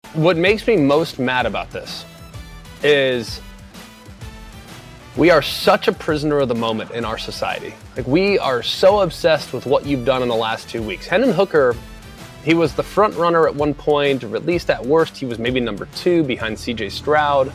What makes me most mad about this is we are such a prisoner of the moment in our society. Like, we are so obsessed with what you've done in the last 2 weeks. Hendon Hooker, he was the front runner at one point, or at least at worst, he was maybe number 2 behind CJ Stroud.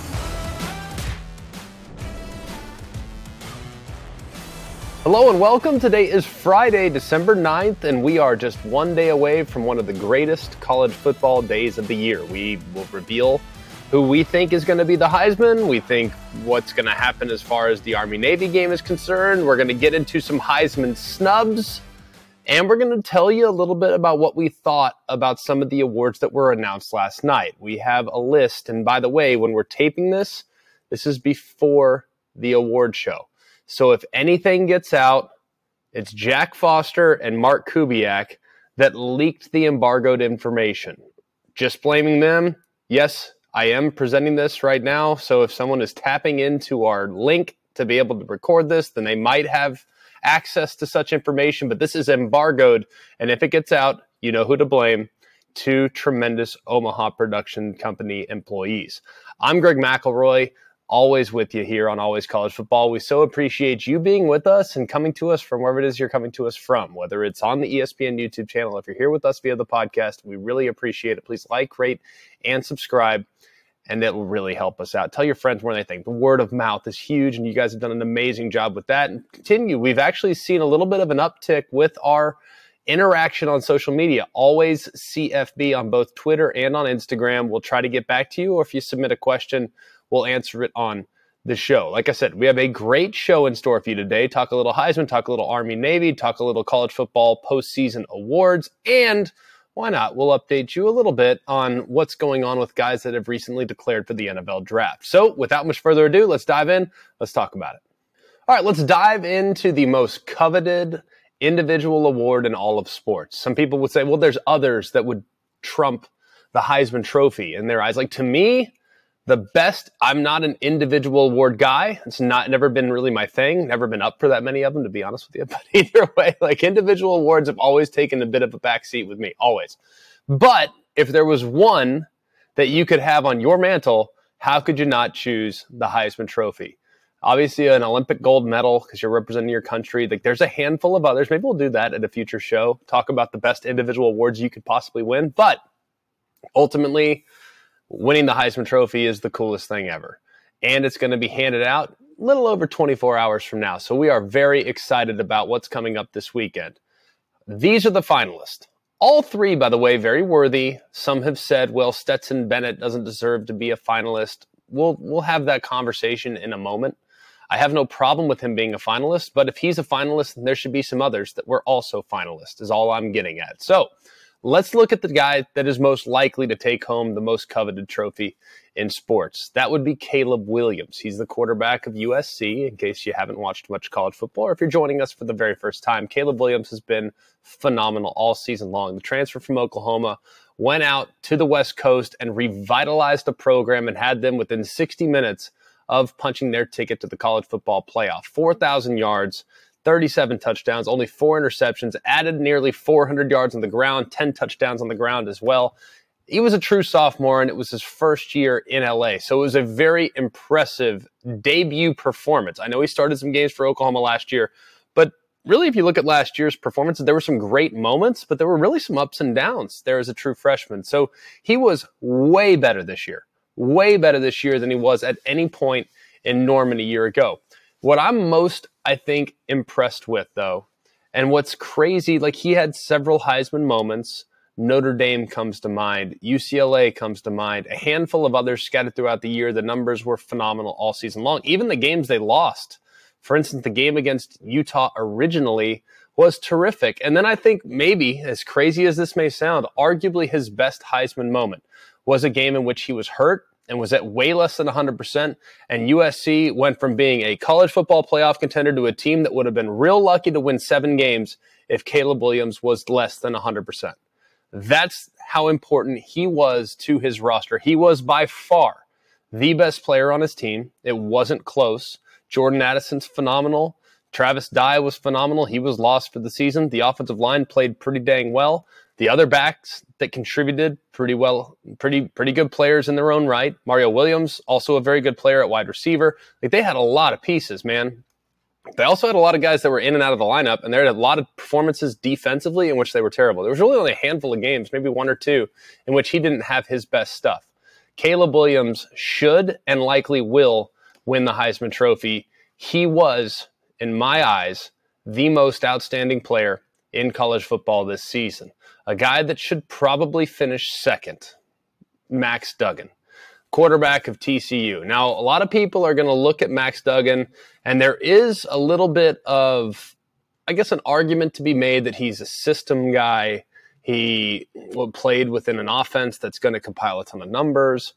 Hello and welcome. Today is Friday, December 9th, and we are just one day away from one of the greatest college football days of the year. We will reveal who we think is going to be the Heisman. We think what's going to happen as far as the Army-Navy game is concerned. We're going to get into some Heisman snubs, and we're going to tell you a little bit about what we thought about some of the awards that were announced last night. We have a list, and by the way, when we're taping this, this is before the award show. So if anything gets out, it's Jack Foster and Mark Kubiak that leaked the embargoed information. Just blaming them. Yes, I am presenting this right now. So if someone is tapping into our link to be able to record this, then they might have access to such information. But this is embargoed. And if it gets out, you know who to blame. 2 tremendous Omaha production company employees. I'm Greg McElroy. Always with you here on Always College Football. We so appreciate you being with us and coming to us from wherever it is you're coming to us from, whether it's on the ESPN YouTube channel. If you're here with us via the podcast, we really appreciate it. Please like, rate, and subscribe, and it will really help us out. Tell your friends more than anything. The word of mouth is huge, and you guys have done an amazing job with that. And continue. We've actually seen a little bit of an uptick with our interaction on social media. Always CFB on both Twitter and on Instagram. We'll try to get back to you, or if you submit a question, we'll answer it on the show. Like I said, we have a great show in store for you today. Talk a little Heisman, talk a little Army-Navy, talk a little college football postseason awards, and why not? We'll update you a little bit on what's going on with guys that have recently declared for the NFL draft. So without much further ado, let's dive in. Let's talk about it. All right, let's dive into the most coveted individual award in all of sports. Some people would say, well, there's others that would trump the Heisman Trophy in their eyes. Like, to me, the best, I'm not an individual award guy. It's never been really my thing. Never been up for that many of them, to be honest with you. But either way, like, individual awards have always taken a bit of a backseat with me, always. But if there was one that you could have on your mantle, how could you not choose the Heisman Trophy? Obviously, an Olympic gold medal because you're representing your country. Like, there's a handful of others. Maybe we'll do that at a future show. Talk about the best individual awards you could possibly win. But ultimately, winning the Heisman Trophy is the coolest thing ever. And it's going to be handed out a little over 24 hours from now. So we are very excited about what's coming up this weekend. These are the finalists. All 3, by the way, very worthy. Some have said, well, Stetson Bennett doesn't deserve to be a finalist. We'll have that conversation in a moment. I have no problem with him being a finalist, but if he's a finalist, then there should be some others that were also finalists, is all I'm getting at. So let's look at the guy that is most likely to take home the most coveted trophy in sports. That would be Caleb Williams. He's the quarterback of USC, in case you haven't watched much college football, or if you're joining us for the very first time. Caleb Williams has been phenomenal all season long. The transfer from Oklahoma went out to the West Coast and revitalized the program and had them within 60 minutes of punching their ticket to the college football playoff. 4,000 yards, 37 touchdowns, only 4 interceptions, added nearly 400 yards on the ground, 10 touchdowns on the ground as well. He was a true sophomore, and it was his first year in LA. So it was a very impressive debut performance. I know he started some games for Oklahoma last year, but really, if you look at last year's performance, there were some great moments, but there were really some ups and downs there as a true freshman. So he was way better this year than he was at any point in Norman a year ago. What I'm most, I think, impressed with, though, and what's crazy, like, he had several Heisman moments. Notre Dame comes to mind. UCLA comes to mind. A handful of others scattered throughout the year. The numbers were phenomenal all season long. Even the games they lost. For instance, the game against Utah originally was terrific. And then I think maybe, as crazy as this may sound, arguably his best Heisman moment was a game in which he was hurt and was at way less than 100%, and USC went from being a college football playoff contender to a team that would have been real lucky to win 7 games if Caleb Williams was less than 100%. That's how important he was to his roster. He was by far the best player on his team. It wasn't close. Jordan Addison's phenomenal. Travis Dye was phenomenal. He was lost for the season. The offensive line played pretty dang well. The other backs that contributed pretty well, pretty good players in their own right. Mario Williams, also a very good player at wide receiver. Like, they had a lot of pieces, man. They also had a lot of guys that were in and out of the lineup, and there had a lot of performances defensively in which they were terrible. There was really only a handful of games, maybe one or two, in which he didn't have his best stuff. Caleb Williams should and likely will win the Heisman Trophy. He was, in my eyes, the most outstanding player in college football this season. A guy that should probably finish second, Max Duggan, quarterback of TCU. Now, a lot of people are going to look at Max Duggan, and there is a little bit of, I guess, an argument to be made that he's a system guy. He played within an offense that's going to compile a ton of numbers.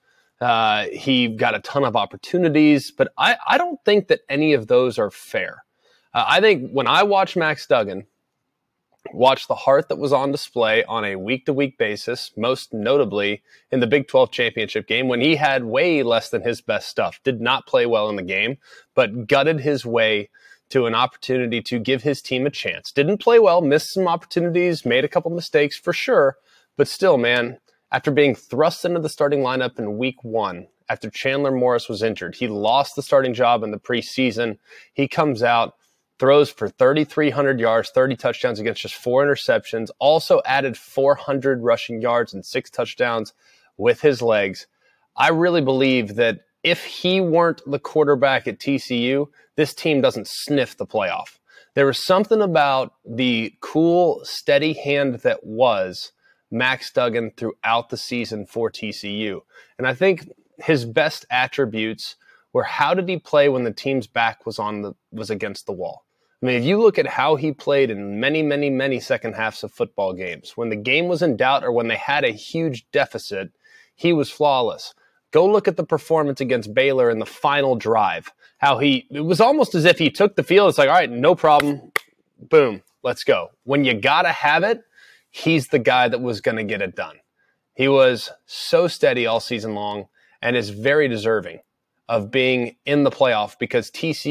He got a ton of opportunities, but I don't think that any of those are fair. I think when I watch Max Duggan, watch the heart that was on display on a week-to-week basis, most notably in the Big 12 championship game when he had way less than his best stuff, did not play well in the game, but gutted his way to an opportunity to give his team a chance. Didn't play well, missed some opportunities, made a couple mistakes for sure, but still, man, after being thrust into the starting lineup in week 1, after Chandler Morris was injured, he lost the starting job in the preseason. He comes out, throws for 3,300 yards, 30 touchdowns against just 4 interceptions, also added 400 rushing yards and 6 touchdowns with his legs. I really believe that if he weren't the quarterback at TCU, this team doesn't sniff the playoff. There was something about the cool, steady hand that was Max Duggan throughout the season for TCU. And I think his best attributes were, how did he play when the team's back was against the wall? I mean, if you look at how he played in many second halves of football games, when the game was in doubt or when they had a huge deficit, he was flawless. Go look at the performance against Baylor in the final drive. It was almost as if he took the field. It's like, all right, no problem. Boom, let's go. When you got to have it, he's the guy that was going to get it done. He was so steady all season long and is very deserving of being in the playoff because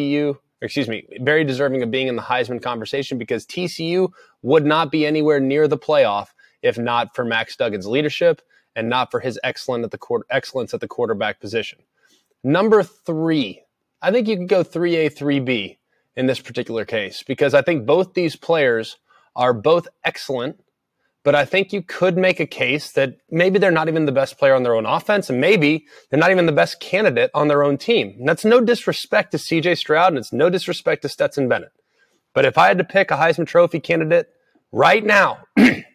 very deserving of being in the Heisman conversation because TCU would not be anywhere near the playoff if not for Max Duggan's leadership and not for his excellence at the quarterback position. Number 3, I think you could go 3A, 3B in this particular case because I think both these players are both excellent, but I think you could make a case that maybe they're not even the best player on their own offense, and maybe they're not even the best candidate on their own team. And that's no disrespect to C.J. Stroud, and it's no disrespect to Stetson Bennett. But if I had to pick a Heisman Trophy candidate right now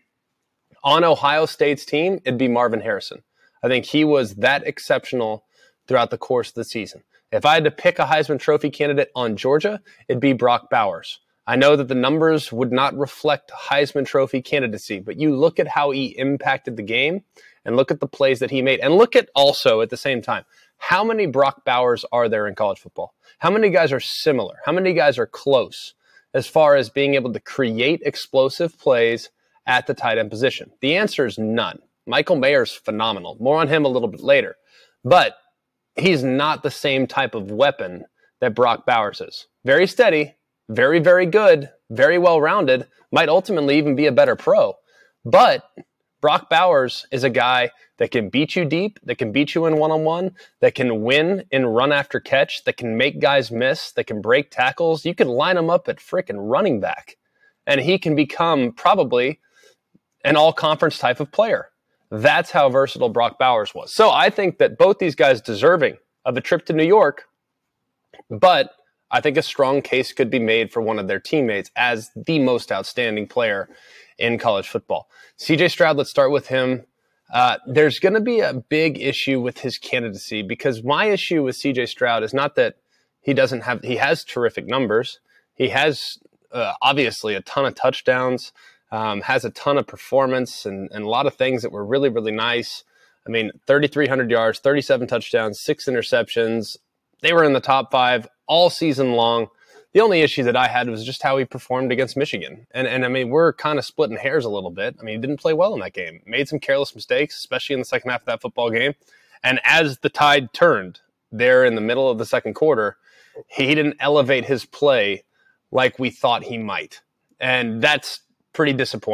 on Ohio State's team, it'd be Marvin Harrison. I think he was that exceptional throughout the course of the season. If I had to pick a Heisman Trophy candidate on Georgia, it'd be Brock Bowers. I know that the numbers would not reflect Heisman Trophy candidacy, but you look at how he impacted the game and look at the plays that he made. And look at also, at the same time, how many Brock Bowers are there in college football? How many guys are similar? How many guys are close as far as being able to create explosive plays at the tight end position? The answer is none. Michael Mayer's phenomenal. More on him a little bit later. But he's not the same type of weapon that Brock Bowers is. Very steady. Very, very good, very well-rounded, might ultimately even be a better pro. But Brock Bowers is a guy that can beat you deep, that can beat you in one-on-one, that can win in run after catch, that can make guys miss, that can break tackles. You can line him up at frickin' running back, and he can become probably an all-conference type of player. That's how versatile Brock Bowers was. So I think that both these guys deserving of a trip to New York, but I think a strong case could be made for one of their teammates as the most outstanding player in college football. C.J. Stroud, let's start with him. There's going to be a big issue with his candidacy because my issue with C.J. Stroud is not that he has terrific numbers. He has obviously a ton of touchdowns, has a ton of performance and a lot of things that were really, really nice. I mean, 3,300 yards, 37 touchdowns, 6 interceptions. They were in the top 5 all season long. The only issue that I had was just how he performed against Michigan. And I mean, we're kind of splitting hairs a little bit. I mean, he didn't play well in that game. Made some careless mistakes, especially in the second half of that football game. And as the tide turned there in the middle of the second quarter, he didn't elevate his play like we thought he might. And that's pretty disappointing.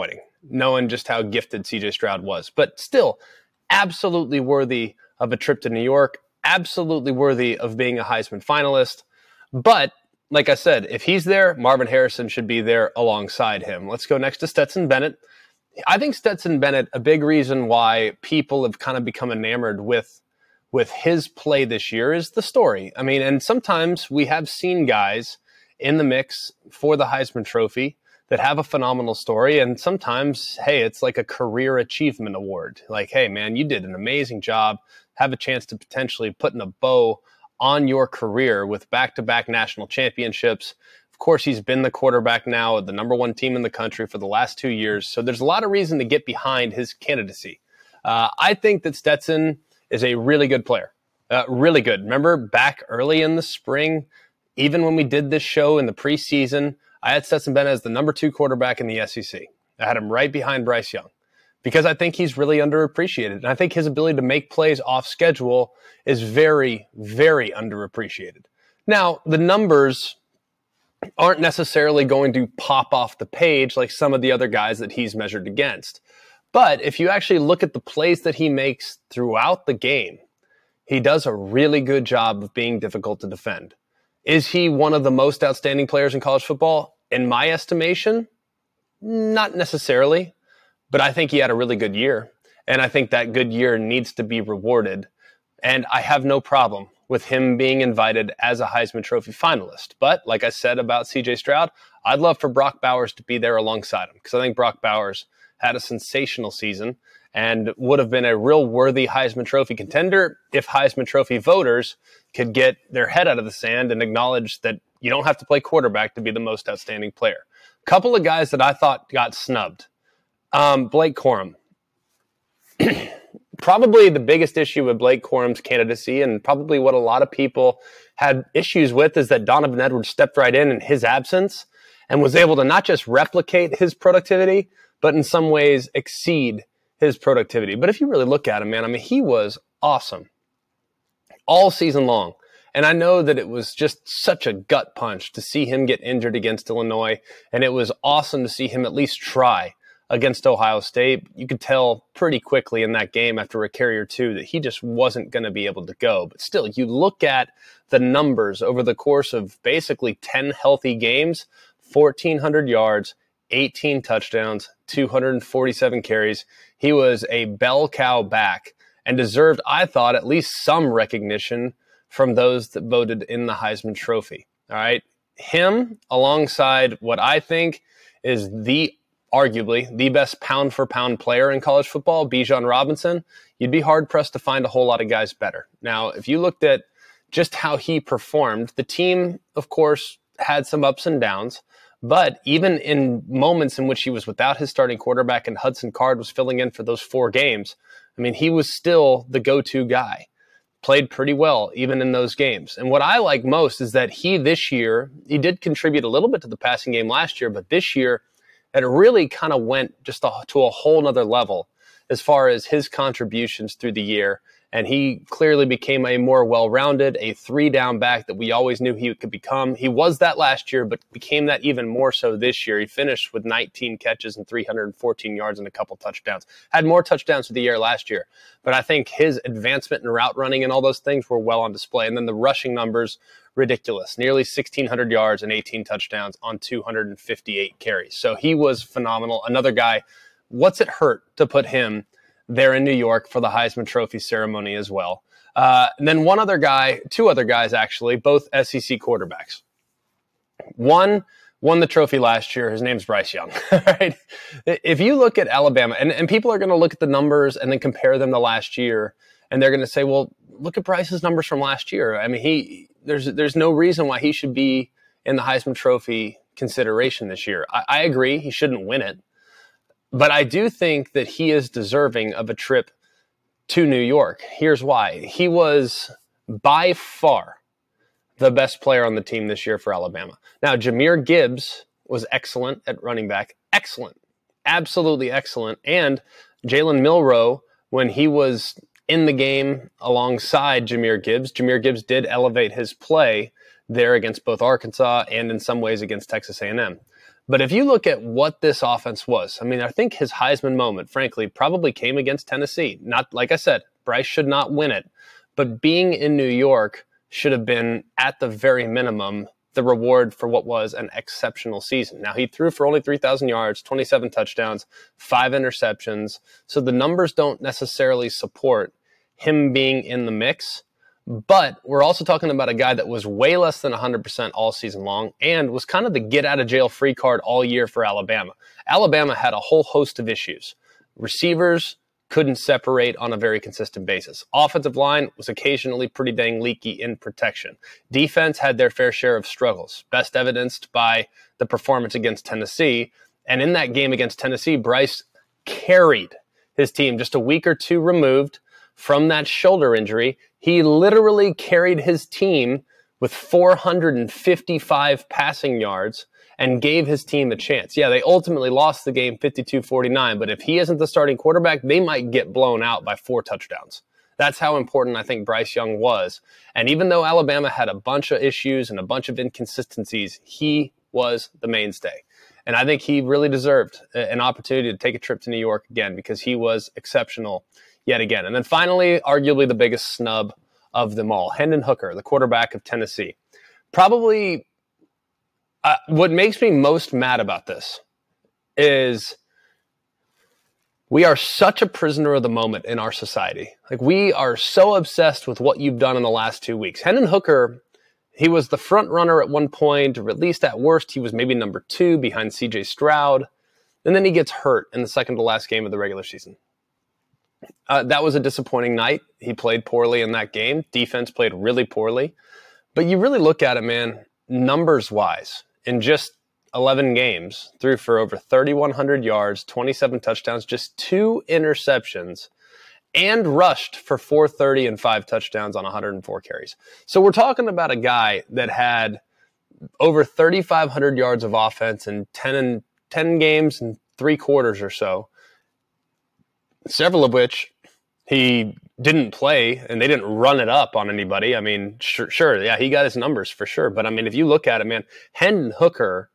knowing just how gifted CJ Stroud was. But still, absolutely worthy of a trip to New York, absolutely worthy of being a Heisman finalist. But like I said, if he's there, Marvin Harrison should be there alongside him. Let's go next to Stetson Bennett. I think Stetson Bennett, a big reason why people have kind of become enamored with his play this year is the story. I mean, and sometimes we have seen guys in the mix for the Heisman Trophy that have a phenomenal story. And sometimes, hey, it's like a career achievement award. Like, hey, man, you did an amazing job. Have a chance to potentially put in a bow on your career with back-to-back national championships. Of course, he's been the quarterback now of the number one team in the country for the last 2 years. So there's a lot of reason to get behind his candidacy. I think that Stetson is a really good player. Really good. Remember back early in the spring, even when we did this show in the preseason, I had Stetson Bennett as the number 2 quarterback in the SEC. I had him right behind Bryce Young because I think he's really underappreciated. And I think his ability to make plays off schedule is very, very underappreciated. Now, the numbers aren't necessarily going to pop off the page like some of the other guys that he's measured against. But if you actually look at the plays that he makes throughout the game, he does a really good job of being difficult to defend. Is he one of the most outstanding players in college football? In my estimation, not necessarily, but I think he had a really good year. And I think that good year needs to be rewarded. And I have no problem with him being invited as a Heisman Trophy finalist. But like I said about CJ Stroud, I'd love for Brock Bowers to be there alongside him because I think Brock Bowers had a sensational season and would have been a real worthy Heisman Trophy contender if Heisman Trophy voters could get their head out of the sand and acknowledge that you don't have to play quarterback to be the most outstanding player. A couple of guys that I thought got snubbed. Blake Corum. Probably the biggest issue with Blake Corum's candidacy and probably what a lot of people had issues with is that Donovan Edwards stepped right in his absence and was able to not just replicate his productivity, but in some ways exceed his productivity. But if you really look at him, man, I mean, he was awesome all season long. And I know that it was just such a gut punch to see him get injured against Illinois. And it was awesome to see him at least try against Ohio State. You could tell pretty quickly in that game after a carry or two that he just wasn't going to be able to go. But still, you look at the numbers over the course of basically 10 healthy games, 1,400 yards, 18 touchdowns, 247 carries. He was a bell cow back and deserved, I thought, at least some recognition from those that voted in the Heisman Trophy. All right. Him alongside what I think is arguably the best pound for pound player in college football, Bijan Robinson, you'd be hard pressed to find a whole lot of guys better. Now, if you looked at just how he performed, the team, of course, had some ups and downs. But even in moments in which he was without his starting quarterback and Hudson Card was filling in for those 4 games, I mean, he was still the go-to guy. Played pretty well even in those games. And what I like most is that this year, he did contribute a little bit to the passing game last year, but this year, it really kind of went just to a whole nother level as far as his contributions through the year. And he clearly became a more well-rounded, a 3-down back that we always knew he could become. He was that last year, but became that even more so this year. He finished with 19 catches and 314 yards and a couple touchdowns. Had more touchdowns for the year last year. But I think his advancement in route running and all those things were well on display. And then the rushing numbers, ridiculous. Nearly 1,600 yards and 18 touchdowns on 258 carries. So he was phenomenal. Another guy, what's it hurt to put him there in New York for the Heisman Trophy ceremony as well. And then two other guys actually, both SEC quarterbacks. One won the trophy last year. His name's Bryce Young. Right? If you look at Alabama, and people are going to look at the numbers and then compare them to last year, and they're going to say, well, look at Bryce's numbers from last year. I mean, there's no reason why he should be in the Heisman Trophy consideration this year. I agree he shouldn't win it. But I do think that he is deserving of a trip to New York. Here's why. He was by far the best player on the team this year for Alabama. Now, Jahmyr Gibbs was excellent at running back. Excellent. Absolutely excellent. And Jalen Milroe, when he was in the game alongside Jahmyr Gibbs did elevate his play there against both Arkansas and in some ways against Texas A&M. But if you look at what this offense was, I mean, I think his Heisman moment, frankly, probably came against Tennessee. Not, like I said, Bryce should not win it, but being in New York should have been, at the very minimum, the reward for what was an exceptional season. Now, he threw for only 3,000 yards, 27 touchdowns, 5 interceptions. So the numbers don't necessarily support him being in the mix. But we're also talking about a guy that was way less than 100% all season long and was kind of the get-out-of-jail-free card all year for Alabama. Alabama had a whole host of issues. Receivers couldn't separate on a very consistent basis. Offensive line was occasionally pretty dang leaky in protection. Defense had their fair share of struggles, best evidenced by the performance against Tennessee. And in that game against Tennessee, Bryce carried his team just a week or two removed from that shoulder injury. He literally carried his team with 455 passing yards and gave his team a chance. Yeah, they ultimately lost the game 52-49, but if he isn't the starting quarterback, they might get blown out by 4 touchdowns. That's how important I think Bryce Young was. And even though Alabama had a bunch of issues and a bunch of inconsistencies, he was the mainstay. And I think he really deserved an opportunity to take a trip to New York again because he was exceptional yet again. And then finally, arguably the biggest snub of them all, Hendon Hooker, the quarterback of Tennessee. Probably what makes me most mad about this is we are such a prisoner of the moment in our society. Like, we are so obsessed with what you've done in the last 2 weeks. Hendon Hooker, he was the front runner at one point, or at least at worst, he was maybe number 2 behind CJ Stroud. And then he gets hurt in the second to last game of the regular season. That was a disappointing night. He played poorly in that game. Defense played really poorly. But you really look at it, man, numbers-wise, in just 11 games, threw for over 3,100 yards, 27 touchdowns, just 2 interceptions, and rushed for 430 and 5 touchdowns on 104 carries. So we're talking about a guy that had over 3,500 yards of offense in 10 games and 3 quarters or so, several of which he didn't play, and they didn't run it up on anybody. I mean, sure, yeah, he got his numbers for sure. But, I mean, if you look at it, man, Hendon Hooker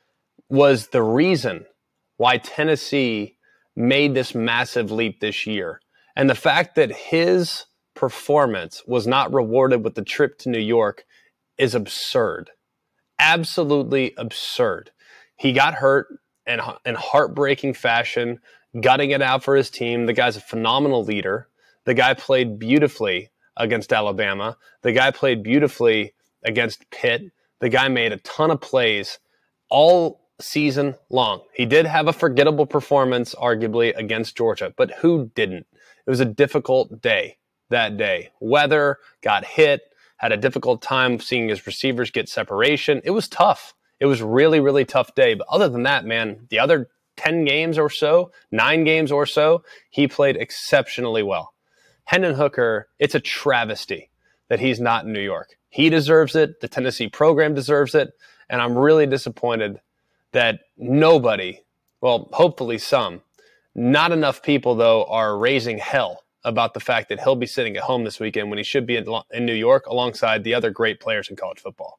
was the reason why Tennessee made this massive leap this year. And the fact that his performance was not rewarded with the trip to New York is absurd. Absolutely absurd. He got hurt in heartbreaking fashion, gutting it out for his team. The guy's a phenomenal leader. The guy played beautifully against Alabama. The guy played beautifully against Pitt. The guy made a ton of plays all season long. He did have a forgettable performance, arguably, against Georgia, but who didn't? It was a difficult day that day. Weather, got hit, had a difficult time seeing his receivers get separation. It was tough. It was really, really tough day. But other than that, man, the other 10 games or so, 9 games or so, he played exceptionally well. Hendon Hooker, it's a travesty that he's not in New York. He deserves it. The Tennessee program deserves it. And I'm really disappointed that nobody, well, hopefully some, not enough people, though, are raising hell about the fact that he'll be sitting at home this weekend when he should be in New York alongside the other great players in college football.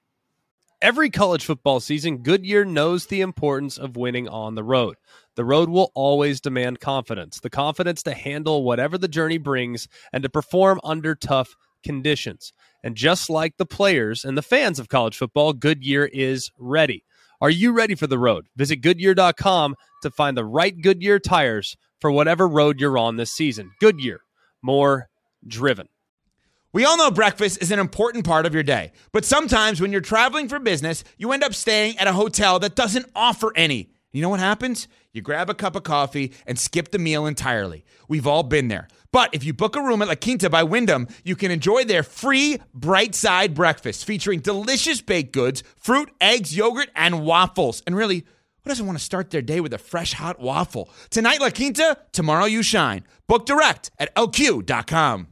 Every college football season, Goodyear knows the importance of winning on the road. The road will always demand confidence, the confidence to handle whatever the journey brings and to perform under tough conditions. And just like the players and the fans of college football, Goodyear is ready. Are you ready for the road? Visit Goodyear.com to find the right Goodyear tires for whatever road you're on this season. Goodyear, more driven. We all know breakfast is an important part of your day, but sometimes when you're traveling for business, you end up staying at a hotel that doesn't offer any. You know what happens? You grab a cup of coffee and skip the meal entirely. We've all been there. But if you book a room at La Quinta by Wyndham, you can enjoy their free Bright Side breakfast featuring delicious baked goods, fruit, eggs, yogurt, and waffles. And really, who doesn't want to start their day with a fresh, hot waffle? Tonight, La Quinta, tomorrow you shine. Book direct at lq.com.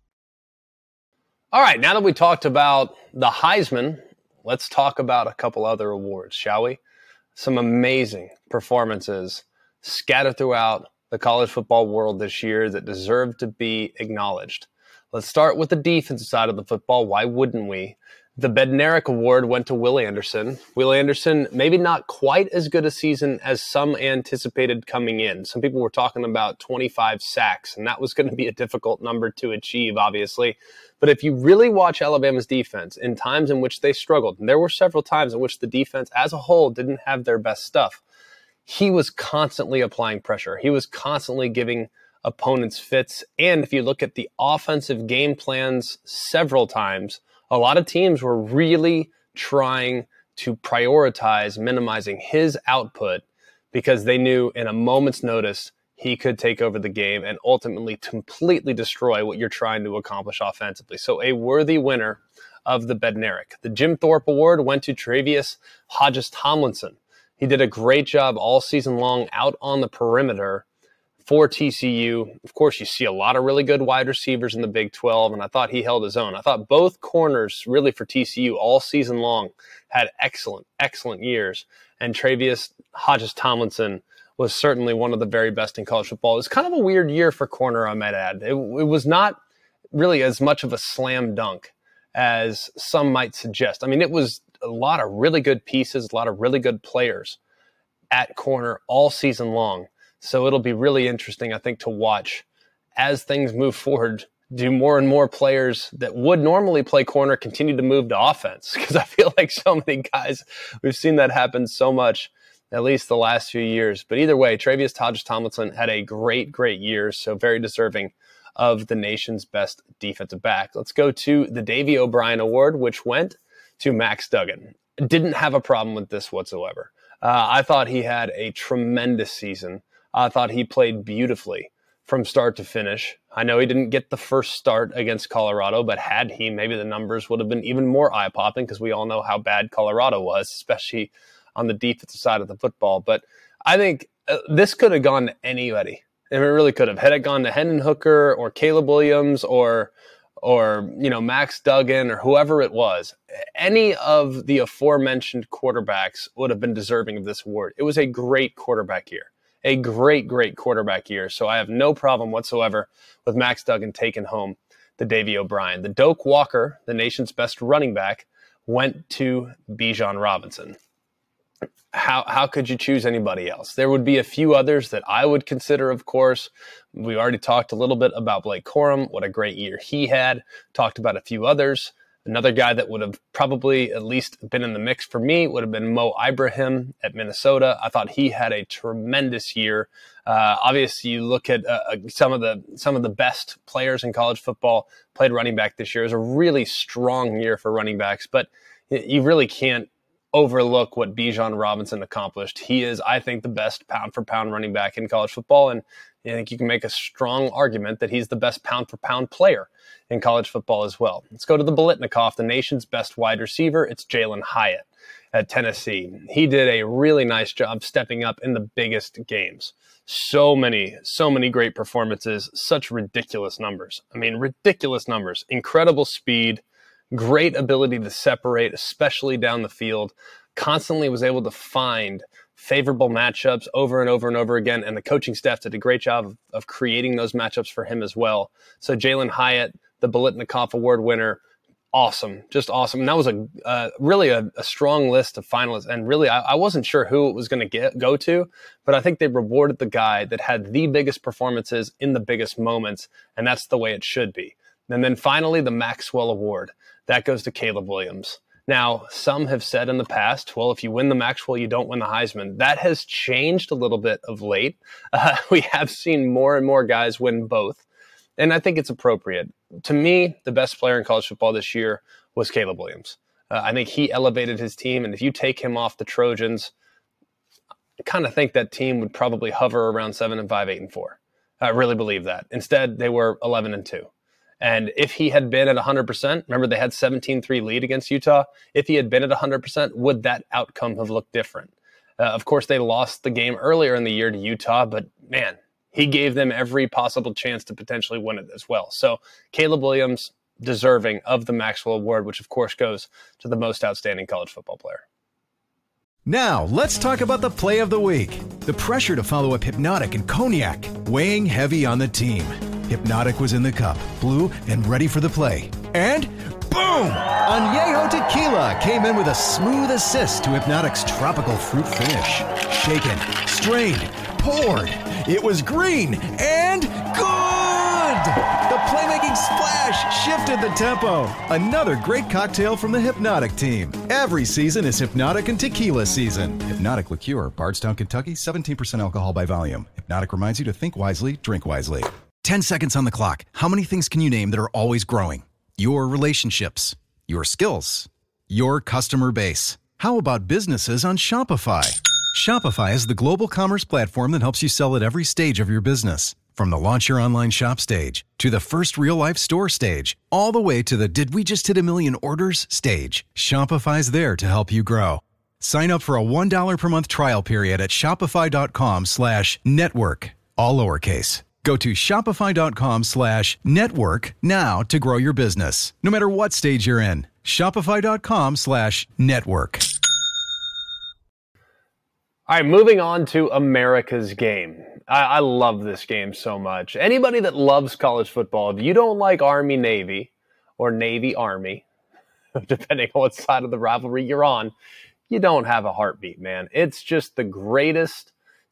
All right, now that we talked about the Heisman, let's talk about a couple other awards, shall we? Some amazing performances scattered throughout the college football world this year that deserve to be acknowledged. Let's start with the defensive side of the football. Why wouldn't we? The Bednarik Award went to Will Anderson. Will Anderson, maybe not quite as good a season as some anticipated coming in. Some people were talking about 25 sacks, and that was going to be a difficult number to achieve, obviously. But if you really watch Alabama's defense in times in which they struggled, and there were several times in which the defense as a whole didn't have their best stuff, he was constantly applying pressure. He was constantly giving opponents fits. And if you look at the offensive game plans several times, a lot of teams were really trying to prioritize minimizing his output because they knew in a moment's notice he could take over the game and ultimately completely destroy what you're trying to accomplish offensively. So a worthy winner of the Bednarik. The Jim Thorpe Award went to Travius Hodges-Tomlinson. He did a great job all season long out on the perimeter for TCU. Of course, you see a lot of really good wide receivers in the Big 12, and I thought he held his own. I thought both corners, really for TCU, all season long, had excellent years. And Travius Hodges-Tomlinson was certainly one of the very best in college football. It was kind of a weird year for corner, I might add. It was not really as much of a slam dunk as some might suggest. I mean, it was a lot of really good pieces, a lot of really good players at corner all season long. So it'll be really interesting, I think, to watch as things move forward. Do more and more players that would normally play corner continue to move to offense? Because I feel like so many guys, we've seen that happen so much, at least the last few years. But either way, Travius Hodges-Tomlinson had a great year, so very deserving of the nation's best defensive back. Let's go to the Davey O'Brien Award, which went to Max Duggan. Didn't have a problem with this whatsoever. I thought he had a tremendous season. I thought he played beautifully from start to finish. I know he didn't get the first start against Colorado, but had he, maybe the numbers would have been even more eye-popping because we all know how bad Colorado was, especially on the defensive side of the football. But I think this could have gone to anybody. It really could have. Had it gone to Hendon Hooker or Caleb Williams or Max Duggan or whoever it was, any of the aforementioned quarterbacks would have been deserving of this award. It was a great quarterback year. A great quarterback year. So I have no problem whatsoever with Max Duggan taking home the Davey O'Brien. The Doak Walker, the nation's best running back, went to Bijan Robinson. How could you choose anybody else? There would be a few others that I would consider, of course. We already talked a little bit about Blake Corum, what a great year he had. Talked about a few others. Another guy that would have probably at least been in the mix for me would have been Mo Ibrahim at Minnesota. I thought he had a tremendous year. Obviously, you look at some of the best players in college football played running back this year. It was a really strong year for running backs, but you really can't overlook what Bijan Robinson accomplished. He is, I think, the best pound-for-pound running back in college football, and I think you can make a strong argument that he's the best pound-for-pound player in college football as well. Let's go to the Biletnikoff, the nation's best wide receiver. It's Jalin Hyatt at Tennessee. He did a really nice job stepping up in the biggest games. So many great performances, such ridiculous numbers. I mean, ridiculous numbers, incredible speed, great ability to separate, especially down the field, constantly was able to find favorable matchups over and over and over again, and the coaching staff did a great job of creating those matchups for him as well. So Jalin Hyatt, the Biletnikoff Award winner, awesome, just awesome. And that was really a strong list of finalists, and really I wasn't sure who it was going to go to, but I think they rewarded the guy that had the biggest performances in the biggest moments, and that's the way it should be. And then finally, the Maxwell Award. That goes to Caleb Williams. Now, some have said in the past, well, if you win the Maxwell, you don't win the Heisman. That has changed a little bit of late. We have seen more and more guys win both, and I think it's appropriate. To me, the best player in college football this year was Caleb Williams. I think he elevated his team, and if you take him off the Trojans, I kind of think that team would probably hover around 7-5, 8-4. I really believe that. Instead, they were 11-2. And if he had been at 100%, remember they had 17-3 lead against Utah. If he had been at 100%, would that outcome have looked different? Of course, they lost the game earlier in the year to Utah, but man, he gave them every possible chance to potentially win it as well. So Caleb Williams, deserving of the Maxwell Award, which of course goes to the most outstanding college football player. Now, let's talk about the play of the week. The pressure to follow up Hypnotic and Cognac, weighing heavy on the team. Hypnotic was in the cup, blue, and ready for the play. And boom! Añejo Tequila came in with a smooth assist to Hypnotic's tropical fruit finish. Shaken, strained, poured. It was green and good! The playmaking splash shifted the tempo. Another great cocktail from the Hypnotic team. Every season is Hypnotic and Tequila season. Hypnotic Liqueur, Bardstown, Kentucky, 17% alcohol by volume. Hypnotic reminds you to think wisely, drink wisely. 10 seconds on the clock. How many things can you name that are always growing? Your relationships, your skills, your customer base. How about businesses on Shopify? Shopify is the global commerce platform that helps you sell at every stage of your business. From the launch your online shop stage, to the first real-life store stage, all the way to the did we just hit a million orders stage. Shopify's there to help you grow. Sign up for a $1 per month trial period at shopify.com/network, all lowercase. Go to shopify.com/network now to grow your business, no matter what stage you're in. Shopify.com/network. All right, moving on to America's game. I love this game so much. Anybody that loves college football, if you don't like Army-Navy or Navy-Army, depending on what side of the rivalry you're on, you don't have a heartbeat, man. It's just the greatest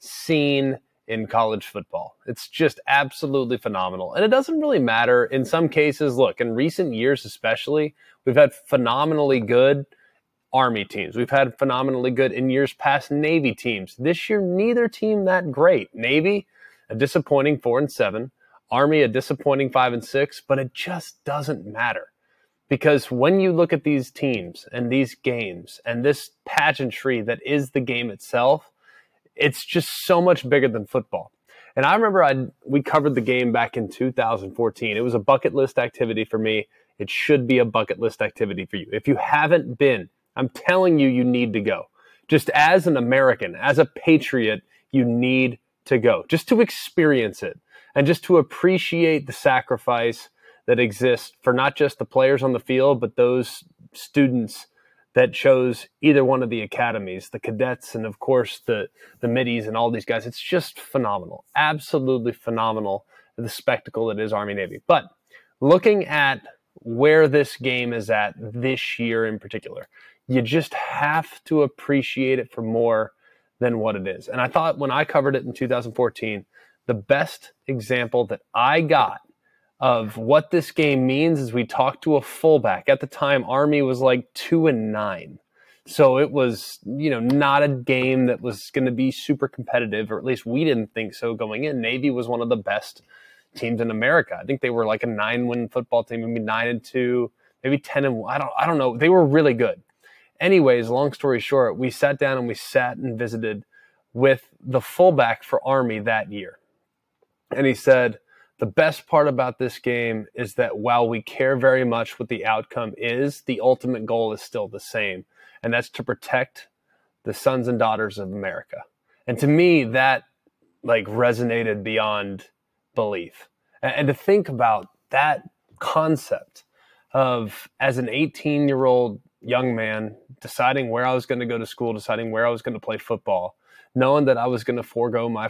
scene in college football. It's just absolutely phenomenal. And it doesn't really matter in some cases. Look, in recent years especially, we've had phenomenally good Army teams. We've had phenomenally good in years past Navy teams. This year, neither team that great. Navy, a disappointing 4-7. Army, a disappointing 5-6. But it just doesn't matter. Because when you look at these teams and these games and this pageantry that is the game itself, it's just so much bigger than football. And I remember we covered the game back in 2014. It was a bucket list activity for me. It should be a bucket list activity for you. If you haven't been, I'm telling you, you need to go. Just as an American, as a patriot, you need to go. Just to experience it and just to appreciate the sacrifice that exists for not just the players on the field, but those students that chose either one of the academies, the cadets and, of course, the middies and all these guys. It's just phenomenal. Absolutely phenomenal, the spectacle that is Army-Navy. But looking at where this game is at this year in particular, you just have to appreciate it for more than what it is. And I thought when I covered it in 2014, the best example that I got of what this game means is we talked to a fullback. At the time, Army was like 2-9. So it was, not a game that was going to be super competitive, or at least we didn't think so going in. Navy was one of the best teams in America. I think they were like a 9-win football team, maybe 9-2, maybe 10-1. I don't know. They were really good. Anyways, long story short, we sat down and we sat and visited with the fullback for Army that year. And he said, the best part about this game is that while we care very much what the outcome is, the ultimate goal is still the same. And that's to protect the sons and daughters of America. And to me, that resonated beyond belief. And to think about that concept of, as an 18-year-old young man, deciding where I was going to go to school, deciding where I was going to play football, knowing that I was going to forego my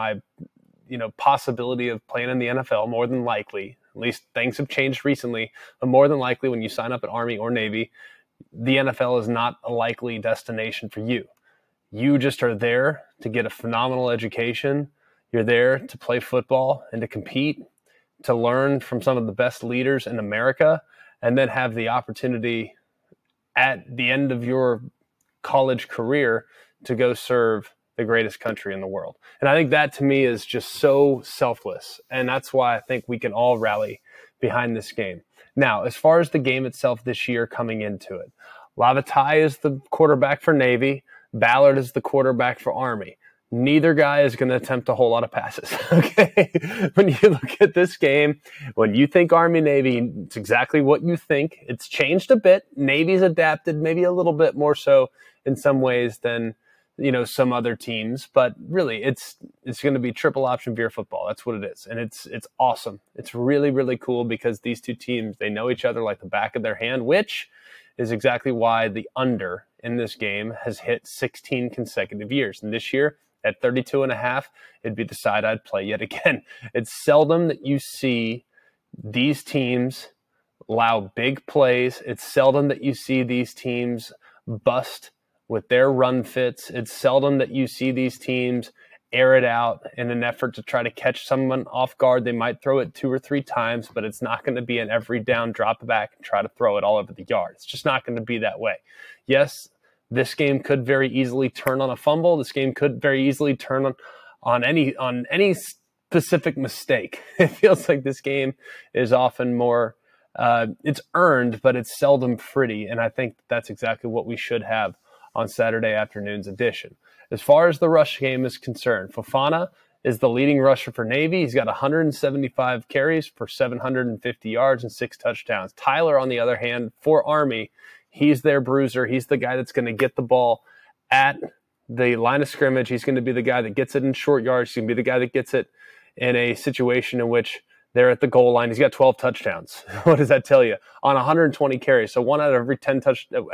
possibility of playing in the NFL, more than likely. At least things have changed recently, but more than likely when you sign up at Army or Navy, the NFL is not a likely destination for you. You just are there to get a phenomenal education. You're there to play football and to compete, to learn from some of the best leaders in America, and then have the opportunity at the end of your college career to go serve the greatest country in the world. And I think that to me is just so selfless. And that's why I think we can all rally behind this game. Now, as far as the game itself this year coming into it, Lavatai is the quarterback for Navy. Ballard is the quarterback for Army. Neither guy is going to attempt a whole lot of passes. Okay. When you look at this game, when you think Army, Navy, it's exactly what you think. It's changed a bit. Navy's adapted maybe a little bit more so in some ways than, some other teams, but really it's going to be triple option veer football. That's what it is. And it's awesome. It's really, really cool because these two teams, they know each other like the back of their hand, which is exactly why the under in this game has hit 16 consecutive years. And this year at 32.5, it'd be the side I'd play yet again. It's seldom that you see these teams allow big plays. It's seldom that you see these teams bust with their run fits. It's seldom that you see these teams air it out in an effort to try to catch someone off guard. They might throw it 2 or 3 times, but it's not going to be an every down drop back and try to throw it all over the yard. It's just not going to be that way. Yes, this game could very easily turn on a fumble. This game could very easily turn on any specific mistake. It feels like this game is often more it's earned, but it's seldom pretty, and I think that's exactly what we should have on Saturday afternoon's edition. As far as the rush game is concerned, Fofana is the leading rusher for Navy. He's got 175 carries for 750 yards and 6 touchdowns. Tyler, on the other hand, for Army, he's their bruiser. He's the guy that's going to get the ball at the line of scrimmage. He's going to be the guy that gets it in short yards. He's going to be the guy that gets it in a situation in which they're at the goal line. He's got 12 touchdowns. What does that tell you? On 120 carries. So one out of every 10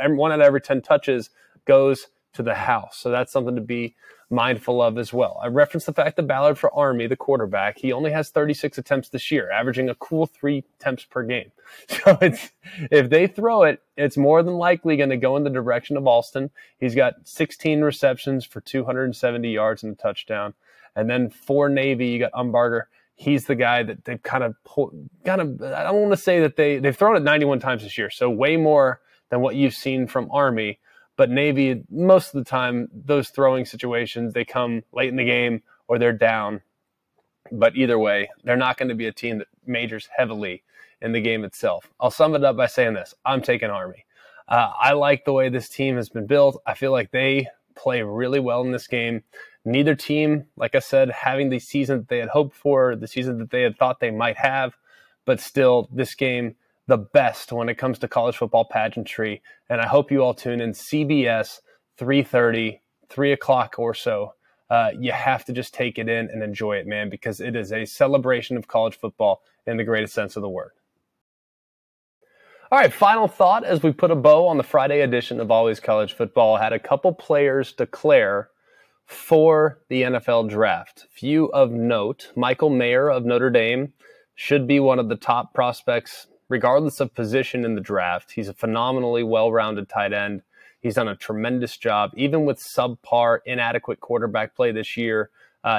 touches goes to the house. So that's something to be mindful of as well. I referenced the fact that Ballard for Army, the quarterback, he only has 36 attempts this year, averaging a cool 3 attempts per game. So if they throw it, it's more than likely going to go in the direction of Alston. He's got 16 receptions for 270 yards and a touchdown. And then for Navy, you got Umbarger. He's the guy that they've kind of, I don't want to say that they've thrown it 91 times this year, so way more than what you've seen from Army. But Navy, most of the time, those throwing situations, they come late in the game or they're down. But either way, they're not going to be a team that majors heavily in the game itself. I'll sum it up by saying this. I'm taking Army. I like the way this team has been built. I feel like they play really well in this game. Neither team, like I said, having the season that they had hoped for, the season that they had thought they might have, but still this game, the best when it comes to college football pageantry. And I hope you all tune in. CBS, 3:30, 3 o'clock or so. You have to just take it in and enjoy it, man, because it is a celebration of college football in the greatest sense of the word. All right, final thought as we put a bow on the Friday edition of Always College Football. Had a couple players declare for the NFL draft. Few of note, Michael Mayer of Notre Dame should be one of the top prospects regardless of position in the draft. He's a phenomenally well-rounded tight end. He's done a tremendous job, even with subpar, inadequate quarterback play this year.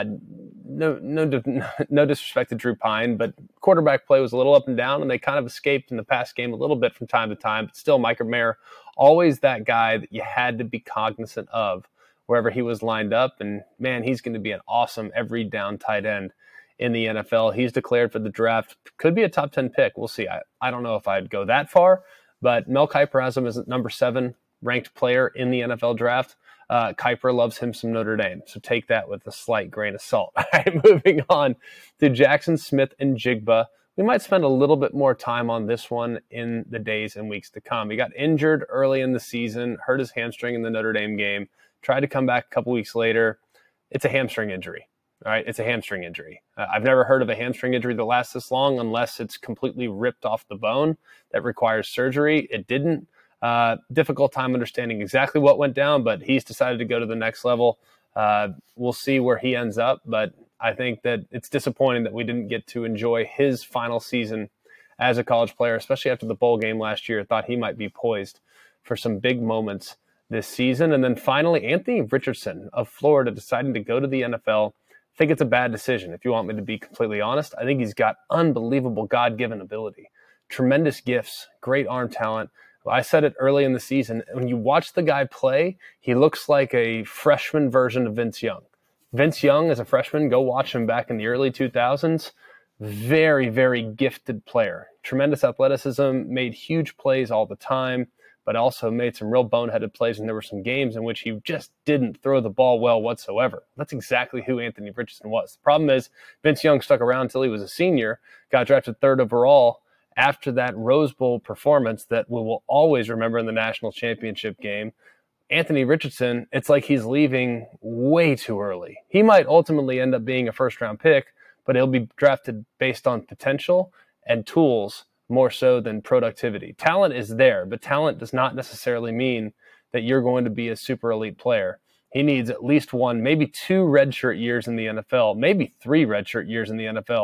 No disrespect to Drew Pine, but quarterback play was a little up and down, and they kind of escaped in the pass game a little bit from time to time. But still, Michael Mayer, always that guy that you had to be cognizant of wherever he was lined up. And, man, he's going to be an awesome every down tight end in the NFL. He's declared for the draft. Could be a top 10 pick. We'll see. I don't know if I'd go that far, but Mel Kiper has him as number 7 ranked player in the NFL draft. Kiper loves him some Notre Dame, so take that with a slight grain of salt. All right, moving on to Jackson Smith and Jigba. We might spend a little bit more time on this one in the days and weeks to come. He got injured early in the season, hurt his hamstring in the Notre Dame game, tried to come back a couple weeks later. It's a hamstring injury. All right, it's a hamstring injury. I've never heard of a hamstring injury that lasts this long unless it's completely ripped off the bone that requires surgery. It didn't. Difficult time understanding exactly what went down, but he's decided to go to the next level. We'll see where he ends up, but I think that it's disappointing that we didn't get to enjoy his final season as a college player, especially after the bowl game last year. Thought he might be poised for some big moments this season. And then finally, Anthony Richardson of Florida deciding to go to the NFL. I think it's a bad decision, if you want me to be completely honest. I think he's got unbelievable God-given ability, tremendous gifts, great arm talent. I said it early in the season. When you watch the guy play, he looks like a freshman version of Vince Young. Vince Young, as a freshman, go watch him back in the early 2000s. Very, very gifted player. Tremendous athleticism, made huge plays all the time, but also made some real boneheaded plays. And there were some games in which he just didn't throw the ball well whatsoever. That's exactly who Anthony Richardson was. The problem is Vince Young stuck around until he was a senior, got drafted 3rd overall, after that Rose Bowl performance that we will always remember in the national championship game. Anthony Richardson, it's like he's leaving way too early. He might ultimately end up being a first-round pick, but he'll be drafted based on potential and tools more so than productivity. Talent is there, but talent does not necessarily mean that you're going to be a super elite player. He needs at least 1, maybe 2 redshirt years in the NFL, maybe 3 redshirt years in the NFL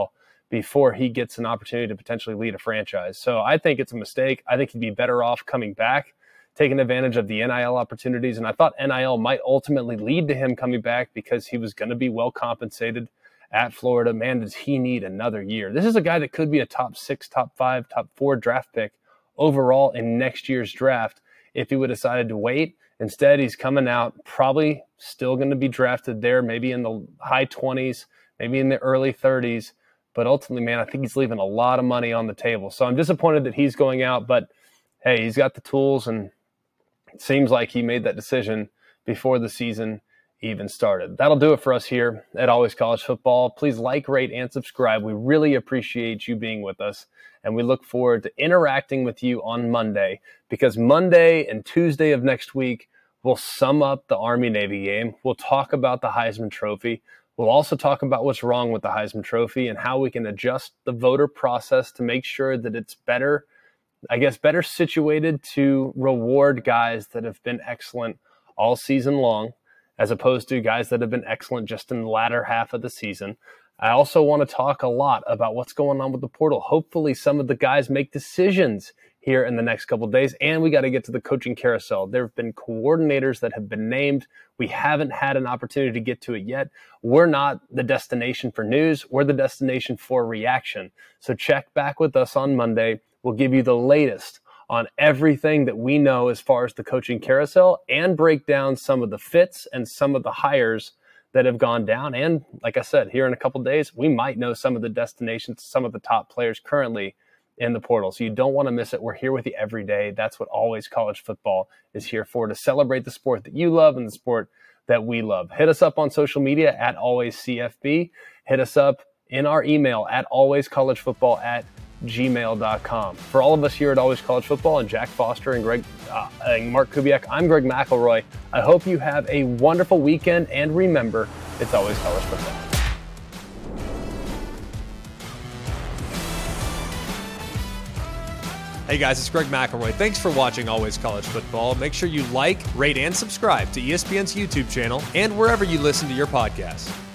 before he gets an opportunity to potentially lead a franchise. So I think it's a mistake. I think he'd be better off coming back, taking advantage of the NIL opportunities. And I thought NIL might ultimately lead to him coming back because he was going to be well compensated at Florida. Man, does he need another year. This is a guy that could be a top 6, top 5, top 4 draft pick overall in next year's draft if he would have decided to wait. Instead, he's coming out, probably still going to be drafted there, maybe in the high 20s, maybe in the early 30s. But ultimately, man, I think he's leaving a lot of money on the table. So I'm disappointed that he's going out. But, hey, he's got the tools, and it seems like he made that decision before the season even started. That'll do it for us here at Always College Football. Please like, rate, and subscribe. We really appreciate you being with us, and we look forward to interacting with you on Monday, because Monday and Tuesday of next week, we'll sum up the Army-Navy game. We'll talk about the Heisman Trophy. We'll also talk about what's wrong with the Heisman Trophy and how we can adjust the voter process to make sure that it's better situated to reward guys that have been excellent all season long, as opposed to guys that have been excellent just in the latter half of the season. I also want to talk a lot about what's going on with the portal. Hopefully some of the guys make decisions here in the next couple of days, and we got to get to the coaching carousel. There have been coordinators that have been named. We haven't had an opportunity to get to it yet. We're not the destination for news. We're the destination for reaction. So check back with us on Monday. We'll give you the latest on everything that we know as far as the coaching carousel, and break down some of the fits and some of the hires that have gone down. And like I said, here in a couple of days, we might know some of the destinations, some of the top players currently in the portal. So you don't want to miss it. We're here with you every day. That's what Always College Football is here for, to celebrate the sport that you love and the sport that we love. Hit us up on social media at AlwaysCFB. Hit us up in our email at alwayscollegefootball@gmail.com. For all of us here at Always College Football, and Jack Foster and Mark Kubiak, I'm Greg McElroy. I hope you have a wonderful weekend, and remember, it's always college football. Hey guys, it's Greg McElroy. Thanks for watching Always College Football. Make sure you like, rate, and subscribe to ESPN's YouTube channel and wherever you listen to your podcasts.